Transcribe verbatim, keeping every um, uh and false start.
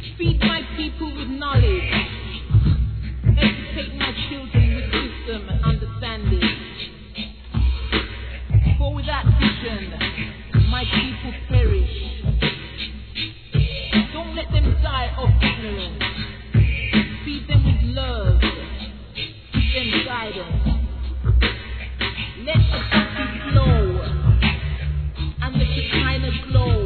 Feed my people with knowledge. Educate my children with wisdom and understanding. For without vision, my people perish. Don't let them die of ignorance. Feed them with love. Give them guidance. Let the coffee flow and the Shekinah glow.